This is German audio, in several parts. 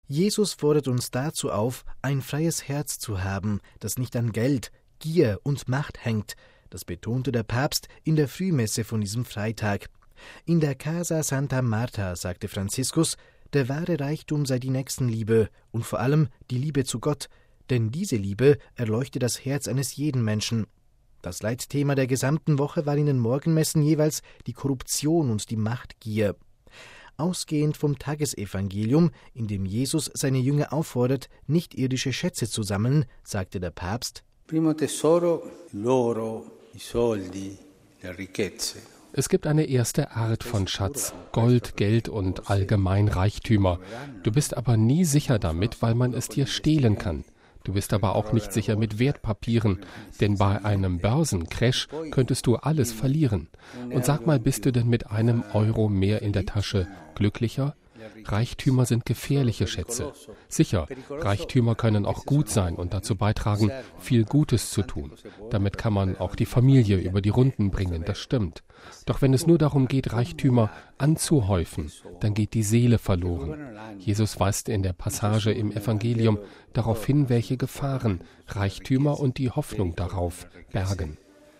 Jesus fordert uns dazu auf, ein freies Herz zu haben, das nicht an Geld, Gier und Macht hängt. Das betonte der Papst in der Frühmesse von diesem Freitag. In der Casa Santa Marta sagte Franziskus, der wahre Reichtum sei die Nächstenliebe und vor allem die Liebe zu Gott, denn diese Liebe erleuchte das Herz eines jeden Menschen. Das Leitthema der gesamten Woche war in den Morgenmessen jeweils die Korruption und die Machtgier. Ausgehend vom Tagesevangelium, in dem Jesus seine Jünger auffordert, nicht-irdische Schätze zu sammeln, sagte der Papst: Primo tesoro, l'oro, i soldi, le ricchezze. Es gibt eine erste Art von Schatz, Gold, Geld und allgemein Reichtümer. Du bist aber nie sicher damit, weil man es dir stehlen kann. Du bist aber auch nicht sicher mit Wertpapieren, denn bei einem Börsencrash könntest du alles verlieren. Und sag mal, bist du denn mit einem Euro mehr in der Tasche glücklicher? Reichtümer sind gefährliche Schätze. Sicher, Reichtümer können auch gut sein und dazu beitragen, viel Gutes zu tun. Damit kann man auch die Familie über die Runden bringen, das stimmt. Doch wenn es nur darum geht, Reichtümer anzuhäufen, dann geht die Seele verloren. Jesus weist in der Passage im Evangelium darauf hin, welche Gefahren Reichtümer und die Hoffnung darauf bergen.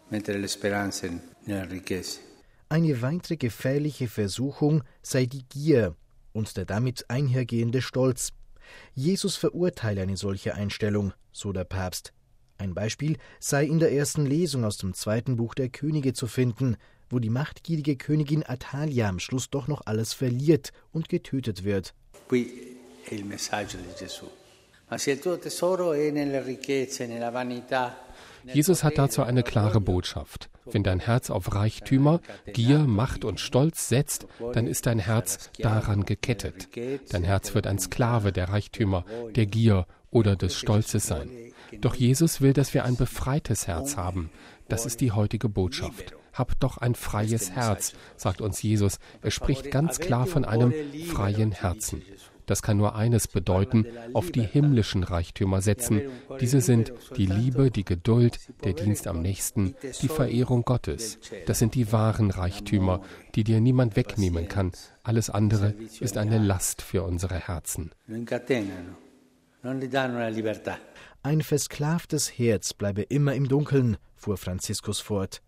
Eine weitere gefährliche Versuchung sei die Gier und der damit einhergehende Stolz. Jesus verurteile eine solche Einstellung, so der Papst. Ein Beispiel sei in der ersten Lesung aus dem 2. Buch der Könige zu finden, wo die machtgierige Königin Athalia am Schluss doch noch alles verliert und getötet wird. Qui è il messaggio di Gesù. Ma se il tuo tesoro è nelle ricchezze, nella vanità. Jesus hat dazu eine klare Botschaft. Wenn dein Herz auf Reichtümer, Gier, Macht und Stolz setzt, dann ist dein Herz daran gekettet. Dein Herz wird ein Sklave der Reichtümer, der Gier oder des Stolzes sein. Doch Jesus will, dass wir ein befreites Herz haben. Das ist die heutige Botschaft. Hab doch ein freies Herz, sagt uns Jesus. Er spricht ganz klar von einem freien Herzen. Das kann nur eines bedeuten: auf die himmlischen Reichtümer setzen. Diese sind die Liebe, die Geduld, der Dienst am Nächsten, die Verehrung Gottes. Das sind die wahren Reichtümer, die dir niemand wegnehmen kann. Alles andere ist eine Last für unsere Herzen. Ein versklavtes Herz bleibe immer im Dunkeln, fuhr Franziskus fort.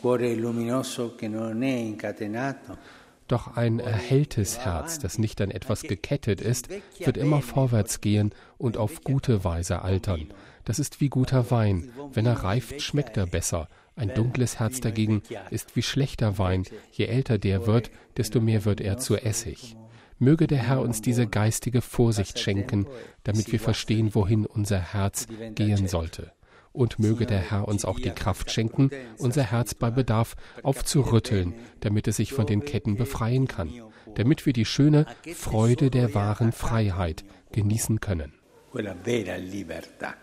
Doch ein erhelltes Herz, das nicht an etwas gekettet ist, wird immer vorwärts gehen und auf gute Weise altern. Das ist wie guter Wein. Wenn er reift, schmeckt er besser. Ein dunkles Herz dagegen ist wie schlechter Wein. Je älter der wird, desto mehr wird er zu Essig. Möge der Herr uns diese geistige Vorsicht schenken, damit wir verstehen, wohin unser Herz gehen sollte. Und möge der Herr uns auch die Kraft schenken, unser Herz bei Bedarf aufzurütteln, damit es sich von den Ketten befreien kann, damit wir die schöne Freude der wahren Freiheit genießen können.